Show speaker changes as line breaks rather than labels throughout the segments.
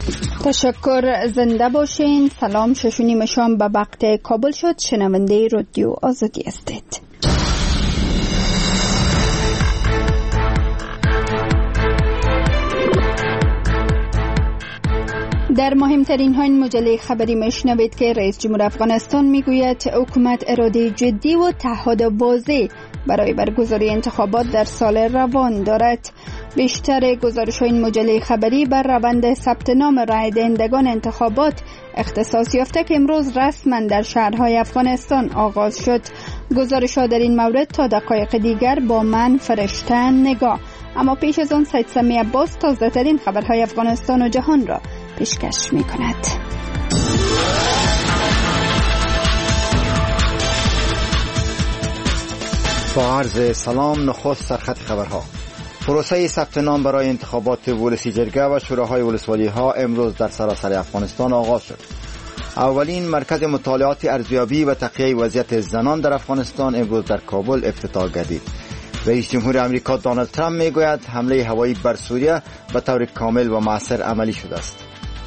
تشکر، زنده باشین. سلام، 6:30 شام به وقت کابل شد. شنونده رادیو آزادی هستید. در مهمترین ها این مجله خبری میشنوید که رئیس جمهور افغانستان میگوید حکومت اراده جدی و تعهد واضح برای برگزاری انتخابات در سال روان دارد. بیشتر گزارش این مجله خبری بر روند ثبت نام رای دهندگان انتخابات اختصاص یافته که امروز رسما در شهرهای افغانستان آغاز شد. گزارش ها در این مورد تا دقایق دیگر با من فرشته نگاه. اما پیش از آن سید سمی عباس تازه ترین خبرهای افغانستان و جهان را پیشکش می کند.
با عرض سلام، نخست سرخط خبرها. پروسه ثبت نام برای انتخابات ولسی جرگه و شوراهای ولسوالی ها امروز در سراسر افغانستان آغاز شد. اولین مرکز مطالعات ارزیابی و تقیه وضعیت زنان در افغانستان امروز در کابل افتتاح گردید. رئیس جمهور آمریکا دونالد ترامپ میگوید حمله هوایی بر سوریه به طور کامل و مؤثر عملی شده است.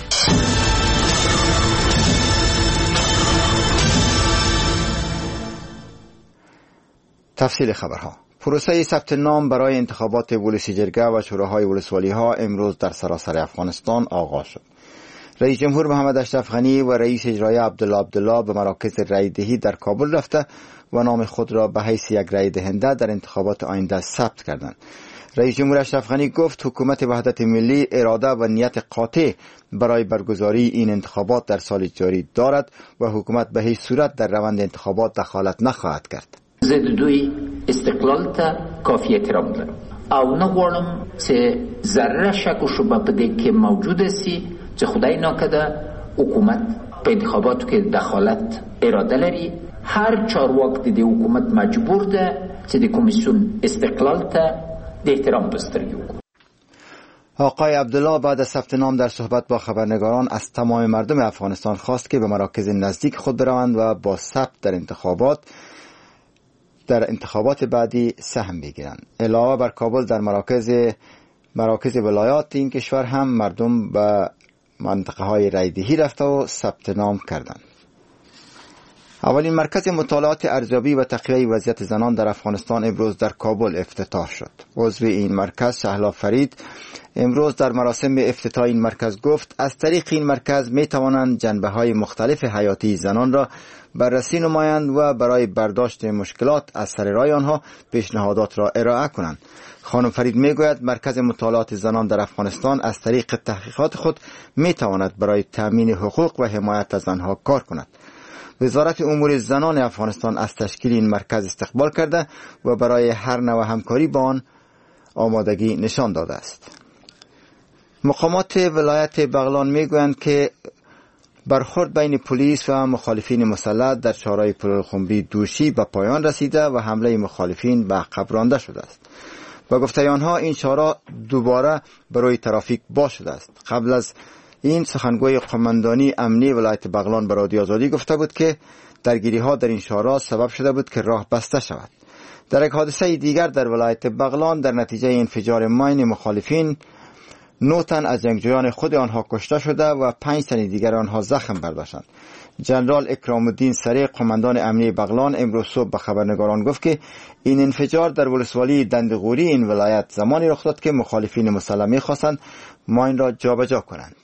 تفصیل خبرها. پروسه ثبت نام برای انتخابات ولسی جرگه و شوراهای ولسوالی ها امروز در سراسر افغانستان آغاز شد. رئیس جمهور محمد اشرف غنی و رئیس اجرایی عبدالله به مراکز رای دهی در کابل رفته و نام خود را به حیث یک رای دهنده در انتخابات آینده ثبت کردند. رئیس جمهور اشرف غنی گفت حکومت وحدت ملی اراده و نیت قاطع برای برگزاری این انتخابات در سال جاری دارد و حکومت به هیچ صورت در روند انتخابات دخالت نخواهد کرد.
زه د دوی استقلال ته کافی احترام لرم او نه غواړم چې ذره شک و شبهه په دې کې موجوده سي چې خدای ناکرده حکومت په انتخاباتو کې دخالت اراده لري. هر چارواک د دې حکومت مجبور ده چې د کمیسیون استقلال ته د احترام په سترګه وګوري.
آقای عبدالله بعد از ثبت نام در صحبت با خبرنگاران از تمام مردم افغانستان خواست که به مراکز نزدیک خود بروند و با ثبت در انتخابات بعدی سهم بگیرند. علاوه بر کابل در مراکز ولایات این کشور هم مردم به منطقه های رایدهی رفته و ثبت نام کردند. اولین مرکز مطالعات ارزیابی و تقیه وضعیت زنان در افغانستان امروز در کابل افتتاح شد. عضو این مرکز شهلا فرید امروز در مراسم افتتاح این مرکز گفت از طریق این مرکز می توانند جنبه های مختلف حیاتی زنان را بررسی نمایند و برای برداشت مشکلات از سر راه آنها پیشنهادات را ارائه کنند. خانم فرید می گوید مرکز مطالعات زنان در افغانستان از طریق تحقیقات خود می تواند برای تامین حقوق و حمایت از آنها کار کند. وزارت امور زنان افغانستان از تشکیل این مرکز استقبال کرده و برای هر نوع همکاری با آن آمادگی نشان داده است. مقامات ولایت بغلان میگویند که برخورد بین پلیس و مخالفین مسلح در شارع پلخمری دوشی به پایان رسیده و حمله مخالفین به عقب رانده شده است. با گفته آنها این شارع دوباره برای ترافیک باز شده است. قبل از این سخنگوی قماندانی امنی ولایت بغلان به رادیو آزادی گفته بود که درگیری ها در این شارع سبب شده بود که راه بسته شود. در یک حادثه دیگر در ولایت بغلان در نتیجه انفجار ماین مخالفین 9 تن از جنگجویان خود آنها کشته شده و 5 تن دیگر آنها زخم برداشتند. جنرال اکرام الدین سریع قماندان امنی بغلان امروز صبح به خبرنگاران گفت که این انفجار در ولسوالی دندغوری این ولایت زمانی رخ داد که مخالفین مسلح می‌خواستند ماین را جابجا کنند.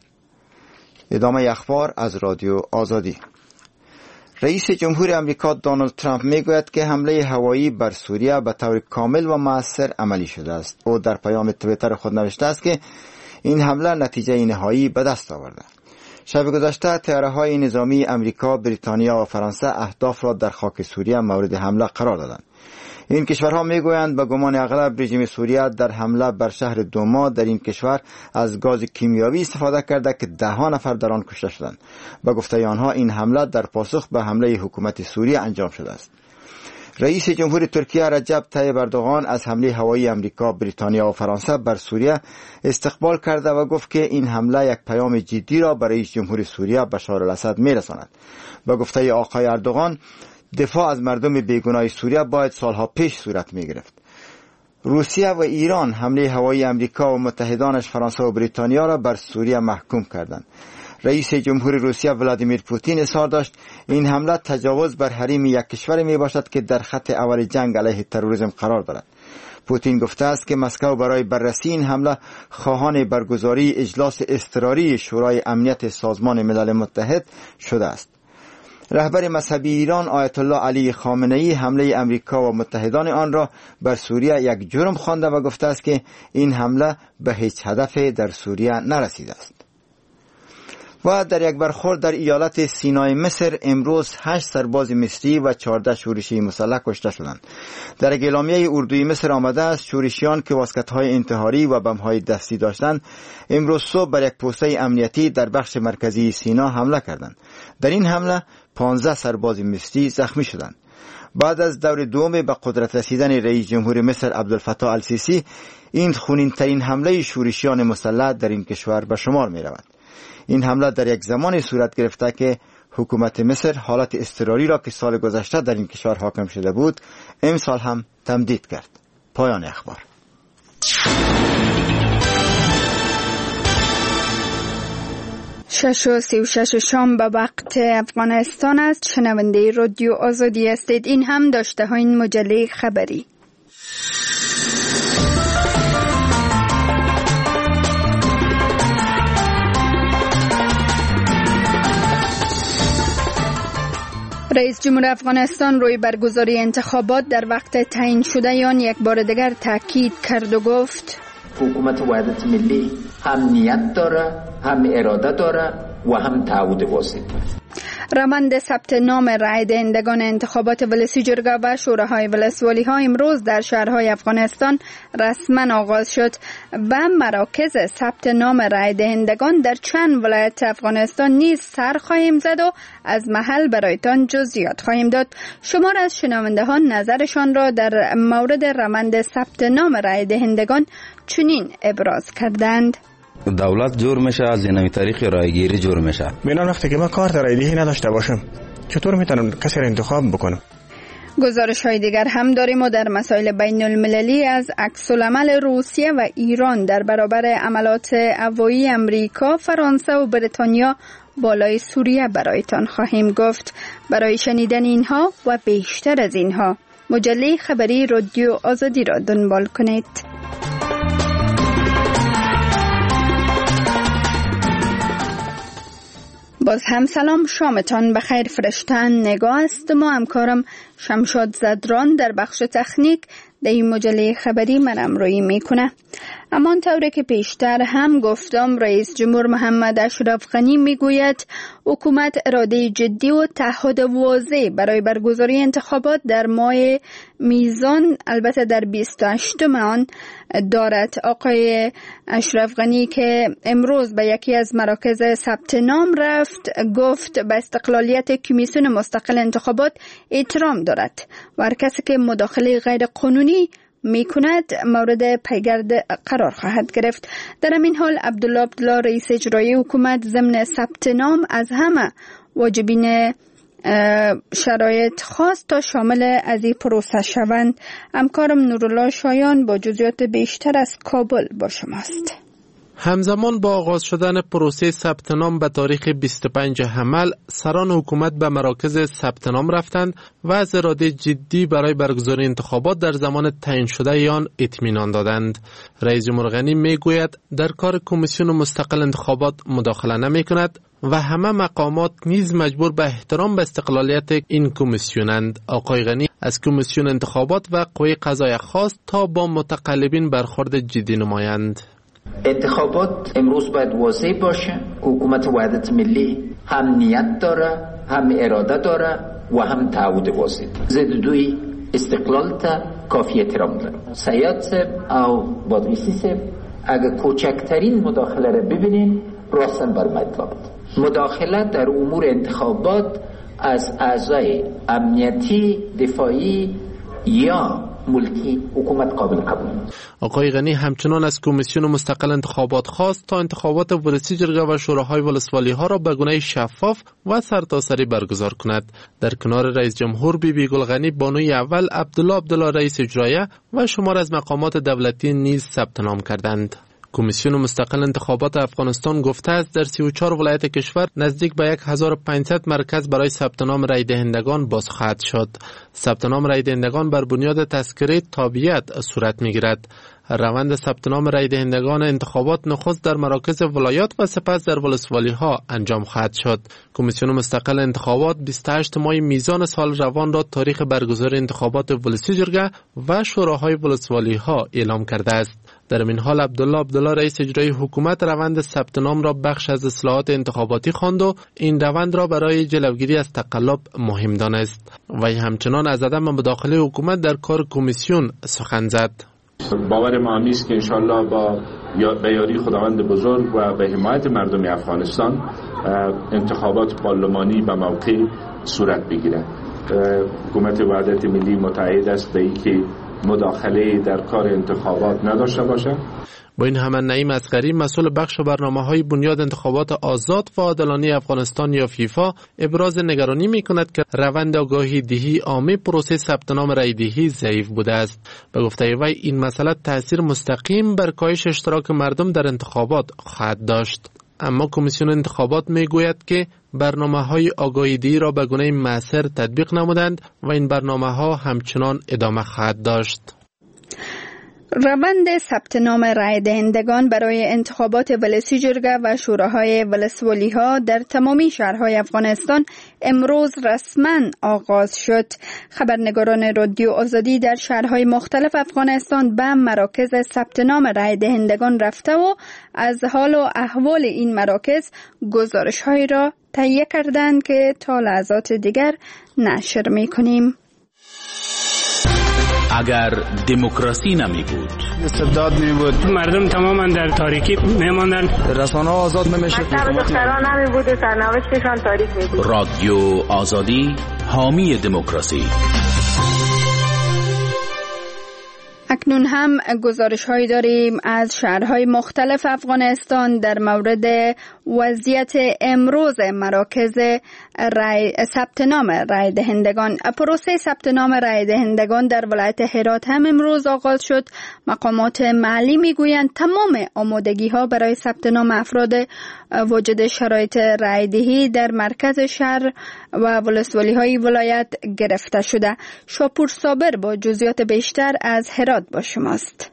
ادامه اخبار از رادیو آزادی. رئیس جمهور آمریکا دونالد ترامپ میگوید که حمله هوایی بر سوریه به طور کامل و مؤثر عملی شده است. او در پیام توییتر خود نوشته است که این حمله نتیجه نهایی به دست آورده. شب گذشته طیاره‌های نظامی آمریکا، بریتانیا و فرانسه اهداف را در خاک سوریه مورد حمله قرار دادند. این کشورها میگویند به گمان اغلب رژیم سوریه در حمله بر شهر دوما در این کشور از گاز کیمیاوی استفاده کرده که 10 نفر در آن کشته شدند. به گفته آنها این حمله در پاسخ به حمله حکومت سوریه انجام شده است. رئیس جمهور ترکیه رجب طیب اردوغان از حمله هوایی آمریکا، بریتانیا و فرانسه بر سوریه استقبال کرده و گفت که این حمله یک پیام جدی را برای رئیس جمهور سوریه بشار الاسد میرساند. به گفته آقای اردوغان دفاع از مردم بیگناه سوریه باید سالها پیش صورت می گرفت. روسیه و ایران حمله هوایی امریکا و متحدانش فرانسه و بریتانیا را بر سوریه محکوم کردند. رئیس جمهور روسیه ولادیمیر پوتین اظهار داشت این حمله تجاوز بر حریم یک کشور می باشد که در خط اول جنگ علیه تروریسم قرار دارد. پوتین گفته است که مسکو برای بررسی این حمله خواهان برگزاری اجلاس اضطراری شورای امنیت سازمان ملل متحد شده است. رهبر مذهبی ایران آیت الله علی خامنه‌ای حمله امریکا و متحدان آن را بر سوریه یک جرم خوانده و گفته است که این حمله به هیچ هدف در سوریه نرسیده است. و در یک برخورد در ایالت سینای مصر امروز 8 سرباز مصری و 14 شورشی مسلح کشته شدند. در اعلامیه اردوی مصر آمده است شورشیان که واسکت‌های انتحاری و بم‌های دستی داشتند امروز صبح بر یک پوسته امنیتی در بخش مرکزی سینا حمله کردند. در این حمله 15 سرباز مصری زخمی شدند. بعد از دور دوم به قدرت رسیدن رئیس جمهور مصر عبدالفتاح السیسی این خونین‌ترین حمله شورشیان مسلح در این کشور به شمار می‌رود. این حمله در یک زمان صورت گرفته که حکومت مصر حالت اضطراری را که سال گذشته در این کشور حاکم شده بود امسال هم تمدید کرد. پایان اخبار.
شش و 36 شام به وقت افغانستان است. شنونده رادیو آزادی هستید. این هم داشته های این مجله خبری. رئیس جمهور افغانستان روی برگزاری انتخابات در وقت تعیین شده آن یک بار دیگر تاکید کرد و گفت
حکومت وحدت ملی هم نیت داره، هم اراده داره و هم تعهد واضح داره.
روند ثبت نام رای دهندگان انتخابات ولسی جرگه و شوراهای ولسوالی ها امروز در شهرهای افغانستان رسما آغاز شد و مراکز ثبت نام رای دهندگان در چند ولایت افغانستان نیز سر خواهیم زد و از محل برایتان جزئیات خواهیم داد. شمار از شنونده ها نظرشان را در مورد روند ثبت نام رای دهندگان چنین ابراز کردند.
دولت جور میشه، از اینمی طریق رایگیری جور میشه.
بنان وقتی که من کارت رایدهی نداشته باشم چطور میتونم کسی را انتخاب بکنم؟
گزارش های دیگر هم داریم و در مسائل بین المللی از عکس العمل روسیه و ایران در برابر عملات هوایی امریکا، فرانسه و بریتانیا بالای سوریه برایتان خواهیم گفت. برای شنیدن اینها و بیشتر از اینها مجله خبری رادیو آزادی را دنبال کنید. باز هم سلام، شامتان بخیر. فرشتن نگاه است. ما همکارم شمشاد زدران در بخش تکنیک در این مجله خبری من امرویی میکنه. اما طوری که پیشتر هم گفتم رئیس جمهور محمد اشرف غنی میگوید حکومت اراده جدی و تعهد واضح برای برگزاری انتخابات در ماه میزان البته در 28 آن دارد. آقای اشرف غنی که امروز به یکی از مراکز ثبت نام رفت گفت به استقلالیت کمیسیون مستقل انتخابات احترام دارد و هر کسی که مداخله غیر قانونی میکند مورد پیگرد قرار خواهد گرفت. در همین حال عبدالله رئیس اجرایی حکومت ضمن ثبت نام از همه واجبین شرایط خاص تا شامل از این پروسه شوند. همکارم نورالله شایان با جزئیات بیشتر از کابل با شماست.
همزمان با آغاز شدن پروسه ثبت نام به تاریخ 25 حمل، سران حکومت به مراکز ثبت نام رفتند و از اراده جدی برای برگزاری انتخابات در زمان تعیین شده آن اطمینان دادند. رئیس جمهور غنی میگوید در کار کمیسیون مستقل انتخابات مداخله نمی کند و همه مقامات نیز مجبور به احترام به استقلالیت این کمیسیونند. آقای غنی از کمیسیون انتخابات و قوه قضاییه خواست تا با متقلبین برخورد جدی نمایند.
انتخابات امروز باید واضح باشه. حکومت وحدت ملی هم نیت داره، هم اراده داره و هم تعهد واضح. ضد دوی استقلال تا کافی احترام داره. سیاد صاحب او بادویسی صاحب اگه کوچکترین مداخله را ببینین راستن بر مطلب. مداخله در امور انتخابات از اعضای امنیتی، دفاعی یا ملکی حکومت قابل قبول نیست.
آقای غنی همچنان از کمیسیون مستقل انتخابات خواست تا انتخابات ولسی جرگه و شوراهای ولسوالی ها را به گونه شفاف و سرتاسری برگزار کند. در کنار رئیس جمهور بیبی گل غنی، بانوی اول عبدالله رئیس اجرایه و شمار از مقامات دولتی نیز ثبت نام کردند. کمیسیون مستقل انتخابات افغانستان گفته است در 34 ولایت کشور نزدیک به 1500 مرکز برای ثبت نام رای دهندگان باز خواهد شد. ثبت نام رای دهندگان بر بنیاد تذکره تابعیت صورت می‌گیرد. روند ثبت نام رای دهندگان انتخابات نخست در مراکز ولایات و سپس در ولسوالی ها انجام خواهد شد. کمیسیون مستقل انتخابات 28 ماه میزان سال روان را تاریخ برگزاری انتخابات ولسی جرگه و شوراهای ولسوالی ها اعلام کرده است. در این حال عبدالله رئیس اجرایی حکومت روند ثبت نام را بخش از اصلاحات انتخاباتی خواند و این روند را برای جلوگیری از تقلب مهم دانست. وی همچنان از عدم مداخله حکومت در کار کمیسیون سخن زد.
باور ما است که انشالله به یاری خداوند بزرگ و به حمایت مردم افغانستان انتخابات پارلمانی به موقع صورت بگیرد. حکومت وحدت ملی متعهد است به اینکه مداخله در کار انتخابات نداشته باشد.
با این همه نعیم اصغری مسئول بخش برنامه‌های بنیاد انتخابات آزاد و عادلانه افغانستان یا فیفا ابراز نگرانی می‌کند که روند آگاهی دهی عامه پروسه ثبت نام رای دهی ضعیف بوده است. به گفته وی این مسئله تأثیر مستقیم بر کاهش اشتراک مردم در انتخابات خواهد داشت. اما کمیسیون انتخابات میگوید که برنامه‌های آگاهی دهی را به گونه مؤثر تطبیق نمودند و این برنامه‌ها همچنان ادامه خواهد داشت.
روند ثبت نام رای دهندگان برای انتخابات ولسی جرگه و شوراهای ولسوالی ها در تمامی شهرهای افغانستان امروز رسما آغاز شد. خبرنگاران رادیو آزادی در شهرهای مختلف افغانستان به مراکز ثبت نام رای دهندگان رفته و از حال و احوال این مراکز گزارش‌هایی را تهیه کردند که تا لحظات دیگر نشر می‌کنیم.
اگر دموکراسی نمی بود،
استبداد می بود، مردم تماما در تاریکی می ماندن،
رسانه آزاد نمیشه،
دختران نمی بود، سرنوشتشان تاریک می بود.
رادیو آزادی حامی دموکراسی.
اکنون هم گزارش‌هایی داریم از شهرهای مختلف افغانستان در مورد وضعیت امروز مراکز ثبت نام رای دهندگان. پروسه ثبت نام رای دهندگان در ولایت هرات هم امروز آغاز شد. مقامات محلی میگویند تمام آمادگی‌ها برای ثبت نام افراد وجود شرایط رای دهی در مرکز شهر و ولسوالی‌های ولایت گرفته شده. شاپور صابر با جزئیات بیشتر از هرات با شماست.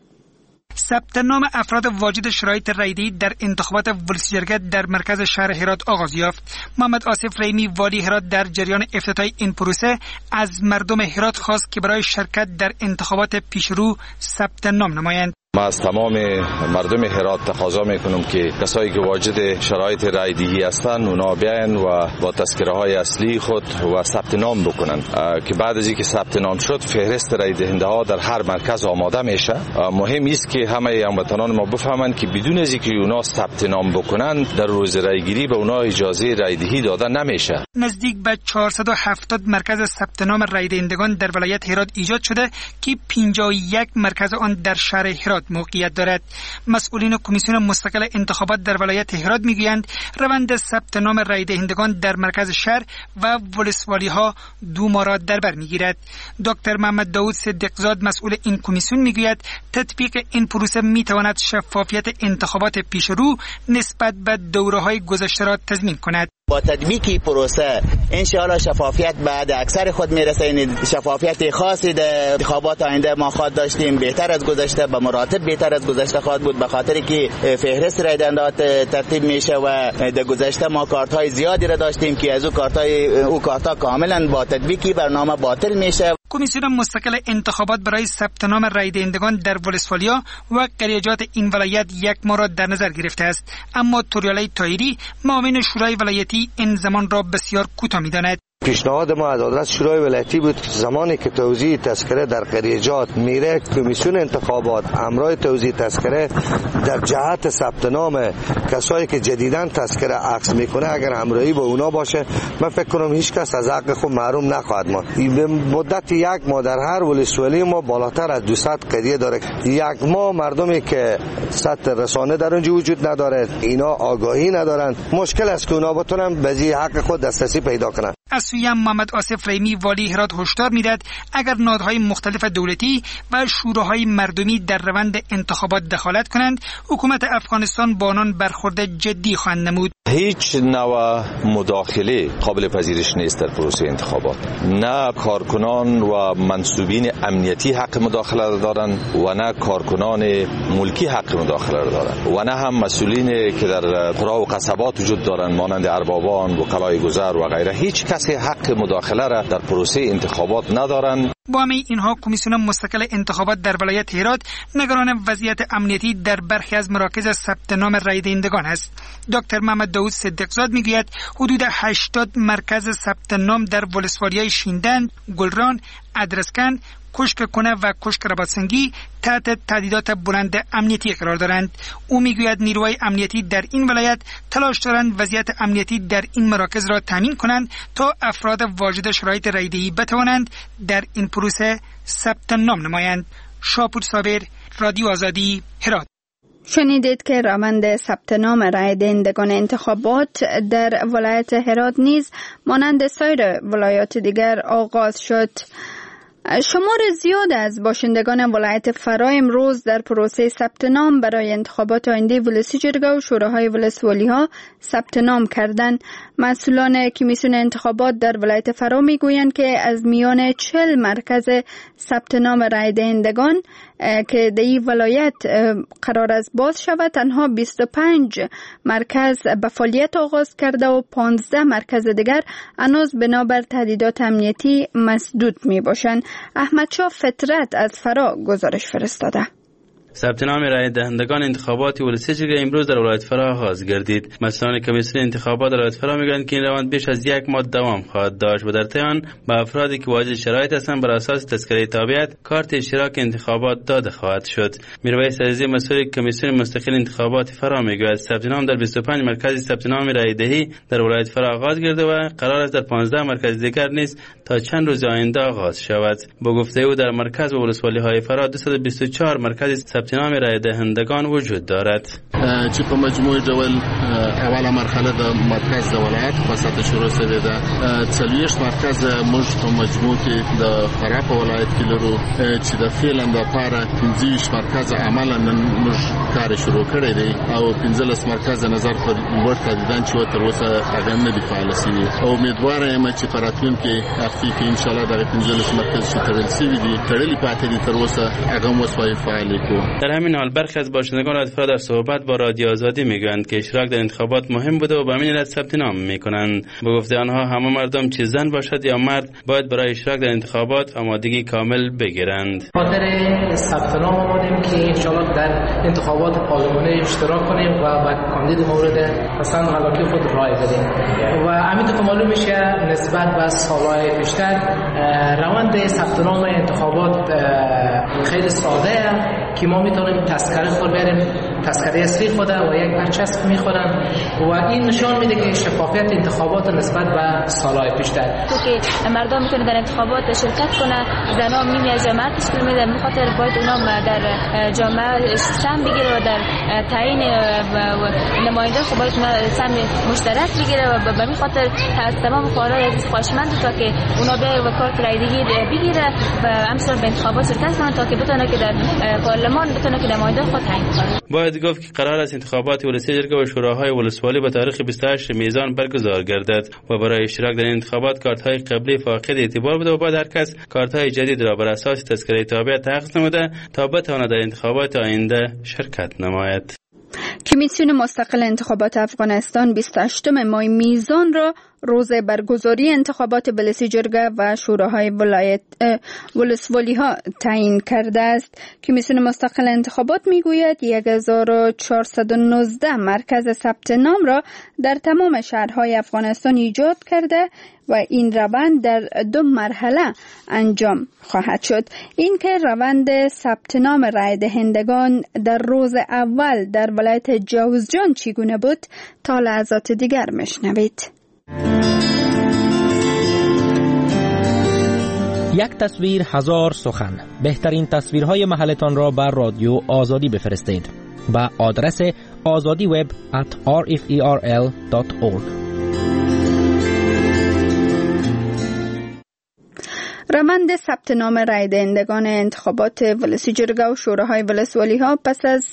ثبت نام افراد واجد شرایط رایدهی در انتخابات ولسی جرگه در مرکز شهر هرات آغاز یافت. محمد آصف ریمی والی هرات در جریان افتتاح این پروسه از مردم هرات خواست که برای شرکت در انتخابات پیشرو ثبت نام نمایند.
ما از تمام مردم هرات تقاضا میکنم که کسایی که واجد شرایط رای دهی هستند اونا بیاین و با تذکره های اصلی خود و ثبت نام بکنن که بعد از اینکه ثبت نام شد فهرست رای دهنده ها در هر مرکز آماده میشه. مهم است که همه هموطنان ما بفهمند که بدون از اینکه اونا ثبت نام بکنن در روز رای گیری به اونا اجازه رای دهی داده نمیشه.
نزدیک به 470 مرکز ثبت نام رای دهندگان در ولایت هرات ایجاد شده که 51 مرکز آن در شهر هرات موقعیت دارد. مسئولین کمیسیون مستقل انتخابات در ولایت هرات میگویند روند ثبت نام رای دهندگان در مرکز شهر و ولسوالی ها 2 ماه را در بر میگیرد. دکتر محمد داود صدیقزاد مسئول این کمیسیون میگوید تطبیق این پروسه میتواند شفافیت انتخابات پیشرو نسبت به دوره‌های گذشته را تضمین کند.
با تطبیق پروسه انشاءالله شفافیت بعد اکثر خود میرسه. این شفافیت خاصی در انتخابات آینده ما خواهد داشتیم، بهتر از گذشته، به مراتب بهتر از گذشته خواهد بود، به خاطر که فهرست رای دهنده ترتیب میشه و در گذشته ما کارت های زیادی را داشتیم که از او کارت کاملا با تطبیق برنامه باطل میشه.
کمیسیون مستقل انتخابات برای ثبت نام رای دهندگان در ولسوالیا و قریجات این ولایت 1 ماه را در نظر گرفته است، اما توریالای طاهری معاون شورای ولایتی این زمان را بسیار کوتاه می‌داند.
پیشنهاد ما از آدرس شورای ولایتی بود که زمانی که توزیع تذکره در قریجات میره، کمیسیون انتخابات امرای توزیع تذکره در جهت ثبت نام کسایی که جدیداً تذکره عکس میکنه اگر همراهی با اونا باشه، من فکر کنم هیچ کس از حق خود محروم نخواهد ماند. به مدت 1 ماه در هر ولسوالی ما بالاتر از 200 قریه داره. 1 ماه مردمی که سطح رسانه در اونجا وجود نداره، اینا آگاهی ندارن، مشکل است که اونا بتونن به حق خود دسترسی پیدا کنن.
از سوی محمد آصف رحیمی والی هرات هشدار میداد اگر نهادهای مختلف دولتی و شوراهای مردمی در روند انتخابات دخالت کنند، حکومت افغانستان با آنان برخورد جدی خواهد نمود.
هیچ نوع مداخله قابل پذیرش نیست در پروسه انتخابات. نه کارکنان و منصوبین امنیتی حق مداخله دارند و نه کارکنان ملکی حق مداخله دارند و نه هم مسئولین که در قرا و قصبات وجود دارند مانند اربابان و قلای گذر و غیره. هیچ کسی حق مداخله را در پروسه انتخابات ندارند.
با همه اینها کمیسیون مستقل انتخابات در ولایت هرات نگران وضعیت امنیتی در برخی از مراکز ثبت نام رای دهندگان است. دکتر محمد داوود صدیقزاد میگوید حدود 80 مرکز ثبت نام در ولسوالی‌های شیندن، گلران، ادرسکن، کشک کنه و کشک رباطسنگی تحت تهدیدات بلند امنیتی قرار دارند. او میگوید نیروهای امنیتی در این ولایت تلاش دارند وضعیت امنیتی در این مراکز را تامین کنند تا افراد واجد شرایط رایدهی بتوانند در این پروسه ثبت نام نمایند. شاپور صابر، رادیو آزادی، هرات.
شنیدید که روند ثبت نام رای دهندگان انتخابات در ولایت هرات نیز مانند سایر ولایات دیگر آغاز شد. شمار زیاد از باشندگان ولایت فرا امروز در پروسه ثبت نام برای انتخابات آینده ولسی جرگه و شوراهای ولسوالی ها ثبت نام کردند. مسئولان کمیسیون انتخابات در ولایت فرا میگویند که از میان 40 مرکز ثبت نام رای دهندگان که در این ولایت قرار است باز شود، تنها 25 مرکز به فعالیت آغاز کرده و 15 مرکز دیگر هنوز بنابر تهدیدات امنیتی مسدود می باشند. احمدشاه فطرت از فرا گزارش فرستاده.
ثبت نام رای دهندگان انتخابات ولسی جرگه امروز در ولایت فرا آغاز گردید. مسئولان کمیسیون انتخابات در ولایت فرا میگویند که این روند بیش از 1 ماه دوام خواهد داشت و در طی آن به افرادی که واجد شرایط هستند بر اساس تذکره تابعیت کارت اشتراک انتخابات داده خواهد شد. میرویس عزیزی مسئول کمیسیون مستقل انتخابات فرا میگوید ثبت نام در 25 مرکز ثبت نام رای دهی در ولایت فرا آغاز گردیده و قرار است در 15 مرکز دیگر نیز تا چند روز آینده آغاز شود. با گفته او در مرکز و ولسوالی‌های فرا 224 مرکز ثبت نام رای دهندگان وجود دارد.
چې په مجموعي ډول اوله مرحله د مرکز د ولایت په سطح شروع شوې ده. 40 مرکز موږ په مجموع کې د فرا په ولایت کې لرو چې د فعلا د لپاره 15 مرکز عملا موږ کار شروع کړی دی او 15 مرکز نظر پر لوړ تهدیدان چې تر اوسه هغه نه دي فعال شوي او امیدوار یم چې په راتلونکي هفته کې ان شاء الله د 15 مرکز چې تړل شوي دي تړلي پاتې دي تر اوسه هغه مو سوای فعال کو.
در همین حال برخی از باشندگان افراد در صحبت با رادیو آزادی میگویند که اشتراک در انتخابات مهم بوده و به همین علت ثبت نام میکنند. به گفته آنها همه مردم چه زن باشد یا مرد باید برای اشتراک در انتخابات آمادگی کامل بگیرند.
خاطر ثبت نام آمدیم که ان شاء الله در انتخابات پارلمانی اشتراک کنیم و با کاندید مورد پسند و علاقه خود رای بدیم و همینطور که معلوم میشه نسبت به سالهای پیشتر روند ثبت نام انتخابات خیلی ساده که ما میتونیم تذکره خود بریم، تذکره اصلی خود و یک برچسب میخورن و این نشان میده که شفافیت انتخابات نسبت به سالهای پیشتر
که مردم میتونه در انتخابات شرکت کنه. زنان نیمی از جامعه تشکیل میدن، میخاطر باید اونا در جامعه سهم بگیره و در تعیین نماینده خب باید سهم مشترک بگیره و به خاطر تمام فعالای عزیز خواهشمند تا که اونا بیاید و کارت رایدگی بگیره و امسال به انتخابات شرکت کنن تا که بتونه که در پارلمان بتونه که نماینده خود تعیین کنه.
باید گفت که قرار است انتخابات ولسی جرگه و شوراهای ولسوالی به تاریخ 28 میزان برگزار گردد و برای اشتراک در انتخابات کارت‌های قبلی فاقد اعتبار بوده و باید هر کس کارت‌های جدید را بر اساس تذکره تابعیت تحقیق نموده تا بتواند در انتخابات آینده شرکت نماید.
کمیسیون مستقل انتخابات افغانستان 28 ماه میزان را روز برگزاری انتخابات ولسی جرگه و شوراهای ولسوالی ها تعیین کرده است. کمیسیون مستقل انتخابات میگوید 1419 مرکز ثبت نام را در تمام شهرهای افغانستان ایجاد کرده و این روند در 2 مرحله انجام خواهد شد. این که روند ثبت نام رای دهندگان در روز اول در ولایت جوزجان چگونه بود تا لحظات دیگر میشنوید.
یک تصویر هزار سخن. بهترین تصویرهای محلتان را بر رادیو آزادی بفرستید با آدرس azadiweb@rferl.org.
روند ثبت نام رای دهندگان انتخابات ولسی جرگه و شوراهای ولسوالی ها پس از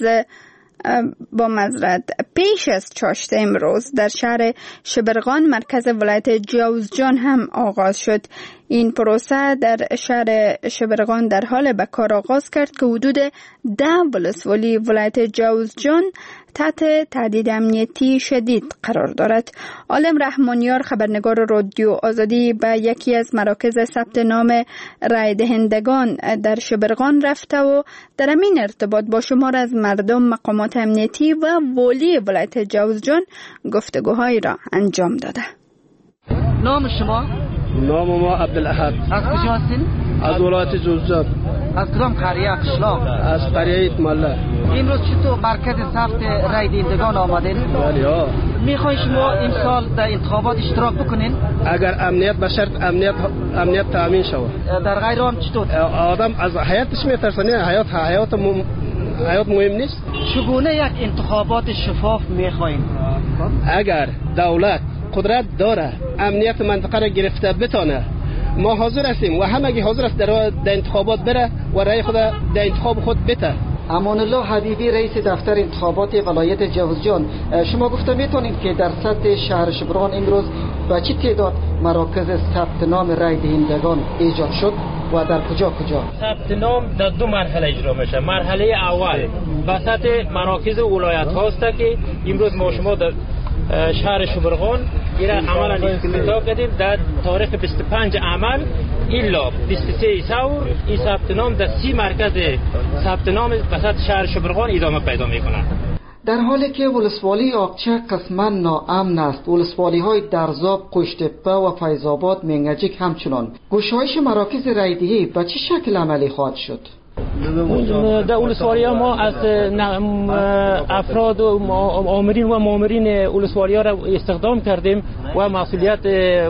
پیش از چاشت امروز در شهر شبرغان مرکز ولایت جوزجان هم آغاز شد. این پروسه در شهر شبرغان در حال به کار آغاز کرد که حدود 10 ولسوالی ولایت جوزجان تحت تهدید امنیتی شدید قرار دارد. عالم رحمانیار خبرنگار رادیو آزادی به یکی از مراکز ثبت نام رای دهندگان در شبرغان رفته و در این ارتباط با شمار از مردم، مقامات امنیتی و والی ولایت جوزجان گفتگوهایی را انجام داده.
نام شما؟
نام ما عبدالاحد.
از کجا هستین؟
از ولایت جوزجان.
از کدام قریه قشلاق؟
از قریه ایتماله.
امروز چطور مرکز ثبت رای دهندگان آمدین؟
بله ها.
میخواین شما امسال در انتخابات اشتراک بکنین؟
اگر امنیت به شرط امنیت تامین شود.
در غیر آن چطور؟
آدم از حیاتش میترسه. حیات مهم نیست.
چگونه یک انتخابات شفاف میخواین؟
اگر دولت قدرت داره امنیت منطقه را گرفته بتانه، ما حاضر هستیم و همگی حاضر است در انتخابات بره و رای خود در انتخاب خود بده.
امان الله حبیبی رئیس دفتر انتخابات ولایت جوزجان، شما گفته میتونید که در سطح شهر شبرغان امروز با چه تعداد مراکز ثبت نام رای دهندگان ایجاد شد و در کجا؟
ثبت نام در 2 مرحله اجرا میشه. مرحله اول به سطح مراکز ولایت هاست که امروز ما شما در شهر شبرغان این عملا افتتاح کردیم. در تاریخ 25 عمل الا 23 ثور این ثبت نام در 30 مرکز ثبت نام وسط شهر شبرغان ادامه پیدا میکنه.
در حالی که ولسوالی آقچه قسما ناامن است، ولسوالی های درزاب، قشتپه و فیض‌آباد، منگجک همچنان. گشایش مراکز رایدهی به چه شکل عملی خواهد شد؟
در ولسوالی ها ما از افراد و آمرین و مامورین ولسوالی ها را استخدام کردیم و مسئولیت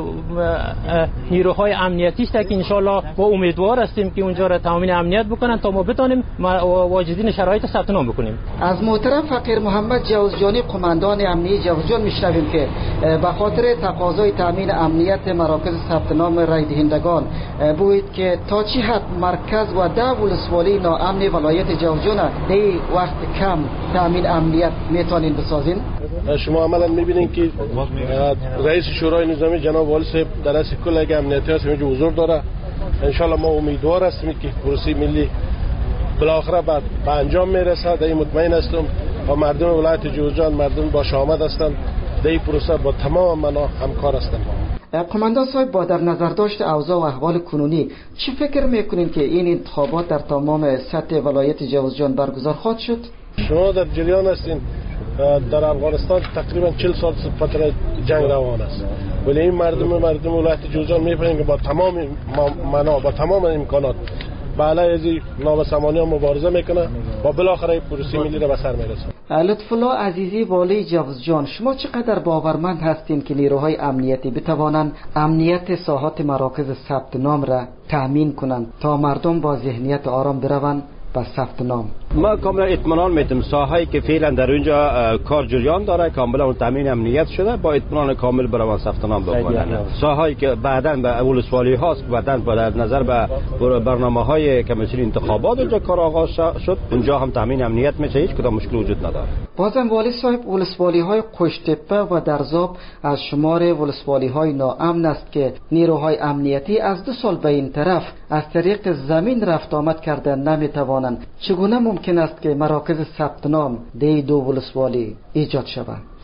نیروهای امنیتی است که انشالله با امیدوار هستیم که اونجا را تامین امنیت بکنن تا ما بتانیم واجدین شرایط ثبت نام بکنیم.
از محترم فقیر محمد جوزجانی قماندان امنیتی جوزجان میشنویم که به خاطر تقاضای تامین امنیت مراکز ثبت نام رای دهندگان بود که تا چه حد مرکز و 10 ولسوالی ناامن ولایت جوزجان در وقت کم تامین امنیت میتونین بسازین؟
شما عملا میبینین که رئیس شورای نظامی جناب والی صاحب در اصل کل اگه امنیتی هست اینجا حضور داره. انشالله ما امیدوار هستیم که پروسه ملی بالاخره به انجام میرسه. در این مطمئن هستم و مردم ولایت جوزجان مردم باش آمد هستند. در این پروسه با تمام منا همکار هستند.
قماندان صاحب، با در نظر داشت اوضاع و احوال کنونی چی فکر میکنین که این انتخابات در تمام سطح ولایت جوزجان برگزار خواهد شد؟
شما در جریان هستین در افغانستان تقریبا 40 سال فتره جنگ روان است، ولی این مردم ولایت جوزجان می‌فهمن که با تمام منا با تمام امکانات با علیه نابسامانی ها مبارزه میکنه و بالاخره پروسه ملی را به سر میرسه.
لطف الله عزیزی والی جوزجان، شما چقدر باورمند هستین که نیروهای امنیتی بتوانند امنیت ساحات مراکز ثبت نام را تامین کنند تا مردم با ذهنیت آرام بروند به ثبت نام؟
ما کاملا اطمینان میتونیم ساحایی که فعلا در اونجا کار جریان داره کاملا تامین امنیت شده با اطمینان کامل برای ثبت نام بکنن. ساحایی که بعداً به ولسوالی هاست بعداً با نظر به برنامه‌های کمیسیون انتخابات اونجا کار آغاز شد، اونجا هم تامین امنیت میشه، هیچ کدام مشکل وجود نداره.
بازم والی صاحب، ولسوالی های قشتپه و درزاب از شمار ولسوالی های ناامن است که نیروهای امنیتی از 2 سال به این طرف از طریق زمین رفت آمد کردن نمیتوانند. چگونه ممکن است که مراکز ثبت نام در 2 ولسوالی ایجاد شود؟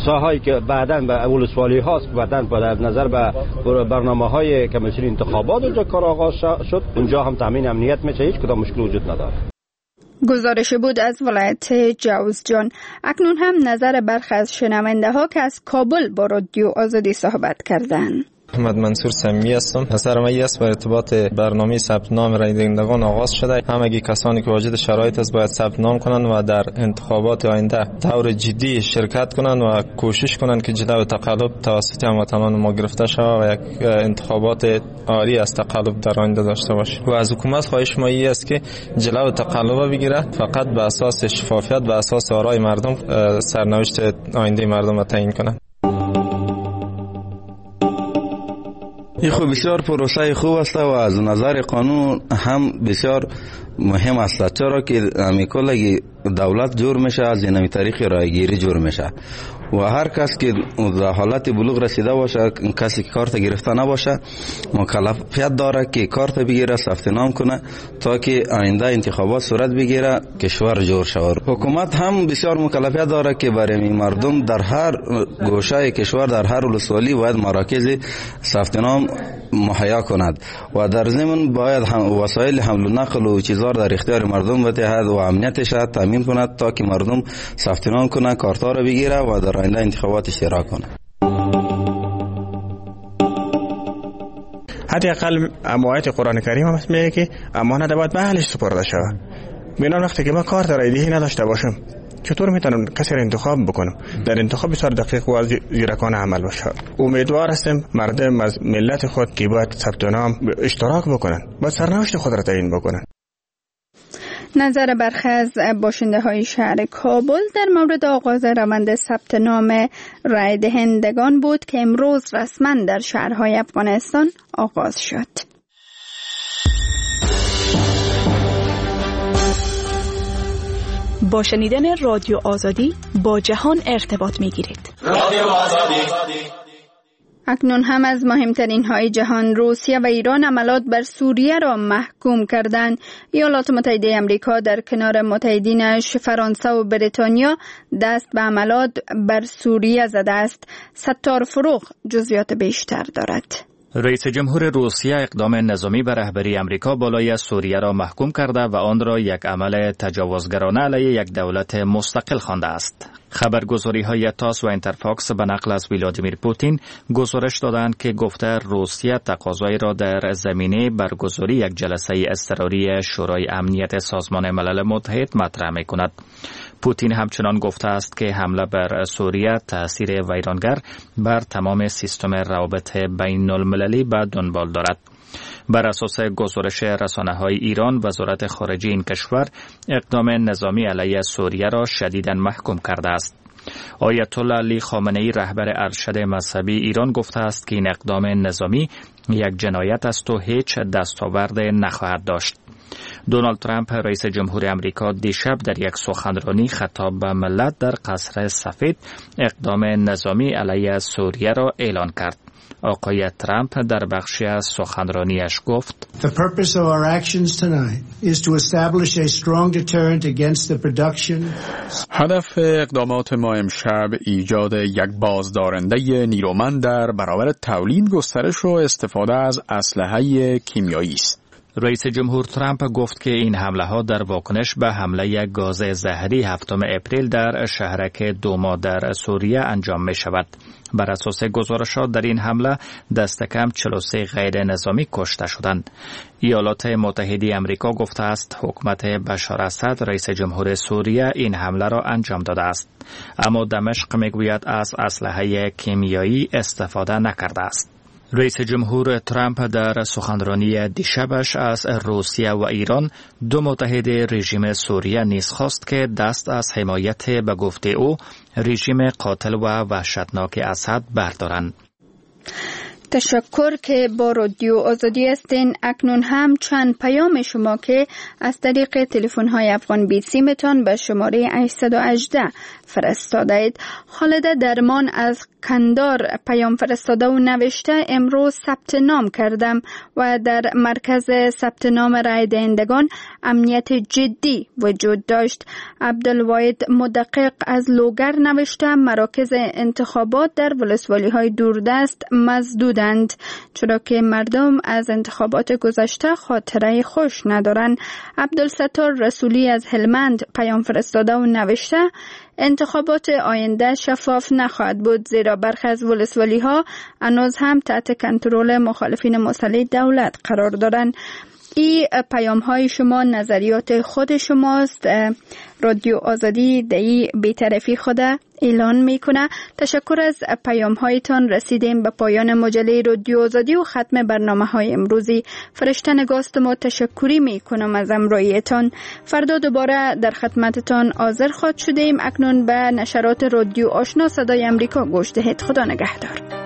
ساهایی که بعداً به ولسوالی هاست که بعداً با نظر به برنامه‌های کمیسیون انتخابات اونجا کار آغاز شد، اونجا هم تامین امنیت میشه، هیچ کدام مشکل وجود نداره.
گزارش بود از ولایت جوزجان. اکنون هم نظر برخی از شنونده ها که از کابل با رادیو آزادی صحبت کردند.
محمد منصور سمی هستم. نظر من است با ارتباط برنامه ثبت نام رای دهندگان آغاز شده. همگی کسانی که واجد شرایط است باید ثبت نام کنند و در انتخابات آینده طور جدی شرکت کنند و کوشش کنند که جلو تقلب توسط هموطنان ما گرفته شود و یک انتخابات عاری از تقلب در آینده داشته باشه. و از حکومت خواهش ما است که جلو تقلب بگیرد، فقط به اساس شفافیت، به اساس آرای مردم سرنوشت آینده مردم را تعیین کنند.
این خب بسیار پروسه خوب است و از نظر قانون هم بسیار مهم است، چرا که کل دولت جور میشه از این طریق رایگیری جور میشه و هر کس که در حالت بلوغ رسیده باشه، کسی که کارت گرفته نباشه مکلفیت داره که کارت بگیره، ثبت نام کنه تا که آینده انتخابات صورت بگیره، کشور جور شود. حکومت هم بسیار مکلفیت داره که برای مردم در هر گوشه کشور، در هر ولسوالی باید مراکز ثبت نام مهیا کند و در ضمن باید وسایل حمل و نقل و چیزها در اختیار مردم بدهد و امنیتش را تامین کند تا که مردم ثبت نام کنه، کارت‌ها را بگیره و در آینده انتخابات اشتراک کنه.
حداقل آیات قرآن کریم هم میگه که امانت باید به اهلش سپرده شود. بنابراین وقتی که ما کارت رای دهی نداشته باشم چطور میتونم کسی را انتخاب بکنم؟ در انتخاب بسیار دقیق و زیرکانه عمل باشه. امیدوار هستم مردم از ملت خود که باید ثبت نام اشتراک بکنن، باید سرنوشت خود را تعیین بکنن.
نظر برخی از باشنده های شهر کابل در مورد آغاز روند ثبت نام رای دهندگان بود که امروز رسما در شهرهای افغانستان آغاز شد.
با شنیدن رادیو آزادی با جهان ارتباط می‌گیرید.
رادیو آزادی. اکنون هم از مهمترین های جهان، روسیه و ایران عملات بر سوریه را محکوم کردند. ایالات متحده آمریکا در کنار متحدینش فرانسه و بریتانیا دست به عملات بر سوریه زده است. ستار فروغ جزئیات بیشتر دارد.
رئیس جمهور روسیه اقدام نظامی به رهبری آمریکا بالای سوریه را محکوم کرده و آن را یک عمل تجاوزگرانه علیه یک دولت مستقل خوانده است. خبرگزاری‌های تاس و اینترفاکس به نقل از ولادیمیر پوتین گزارش دادند که گفته روسیه تقاضایی را در زمینه برگزاری یک جلسه اضطراری شورای امنیت سازمان ملل متحد مطرح می‌کند. پوتین همچنان گفته است که حمله بر سوریه تأثیر ویرانگر بر تمام سیستم روابط بین المللی به دنبال دارد. بر اساس گزارش رسانه‌های ایران، وزارت خارجه این کشور اقدام نظامی علیه سوریه را شدیداً محکوم کرده است. آیت الله علی خامنه‌ای رهبر ارشد مذهبی ایران گفته است که این اقدام نظامی یک جنایت است و هیچ دستاورد نخواهد داشت. دونالد ترامپ رئیس جمهور آمریکا دیشب در یک سخنرانی خطاب به ملت در قصر سفید اقدام نظامی علیه سوریه را اعلان کرد. آقای ترامپ در بخشی از سخنرانیش گفت:
The purpose of our actions tonight is to establish a strong deterrent against the production.
هدف اقدامات ما امشب ایجاد یک بازدارنده نیرومند در برابر تولید، گسترش و استفاده از اسلحه کیمیایی است.
رئیس جمهور ترامپ گفت که این حمله ها در واکنش به حمله گاز زهری 7 اپریل در شهرک دوما در سوریه انجام می شود. بر اساس گزارشات در این حمله دست کم 43 غیر نظامی کشته شدند. ایالات متحده آمریکا گفته است حکومت بشار اسد رئیس جمهور سوریه این حمله را انجام داده است، اما دمشق میگوید از اسلحه کیمیایی استفاده نکرده است. رئیس جمهور ترامپ در سخنرانی دیشبش از روسیه و ایران، دو متحد رژیم سوریه نیز خواست که دست از حمایت به گفته او رژیم قاتل و وحشتناک اسد بردارند.
تشکر که با رادیو آزادی هستین. اکنون هم چند پیام شما که از طریق تلفن‌های افغان بی سیمتان به شماره 818 فرستاده اید. خالده درمان از کندار پیام فرستاده و نوشته امروز ثبت نام کردم و در مرکز ثبت نام رای دهندگان امنیت جدی وجود داشت. عبدالواحد مدقق از لوگر نوشته مراکز انتخابات در ولسوالی های دوردست مسدودند چرا که مردم از انتخابات گذشته خاطره خوش ندارند. عبدالستار رسولی از هلمند پیام فرستاده و نوشته انتخابات آینده شفاف نخواهد بود زیرا برخی از ولسوالی ها هنوز هم تحت کنترل مخالفین مسلح دولت قرار دارند. این پیام های شما نظریات خود شماست. رادیو آزادی دایی بی‌طرفی خود اعلان میکنه. تشکر از پیام هایتان. رسیدیم به پایان مجله رادیو آزادی و ختم برنامه های امروزی. فرشته نگاست ما تشکری میکنم از همراهیتان. فردا دوباره در خدمتتان حاضر خواهد شدیم. اکنون به نشرات رادیو آشنا صدای امریکا گوش دهید. خدا نگهدار.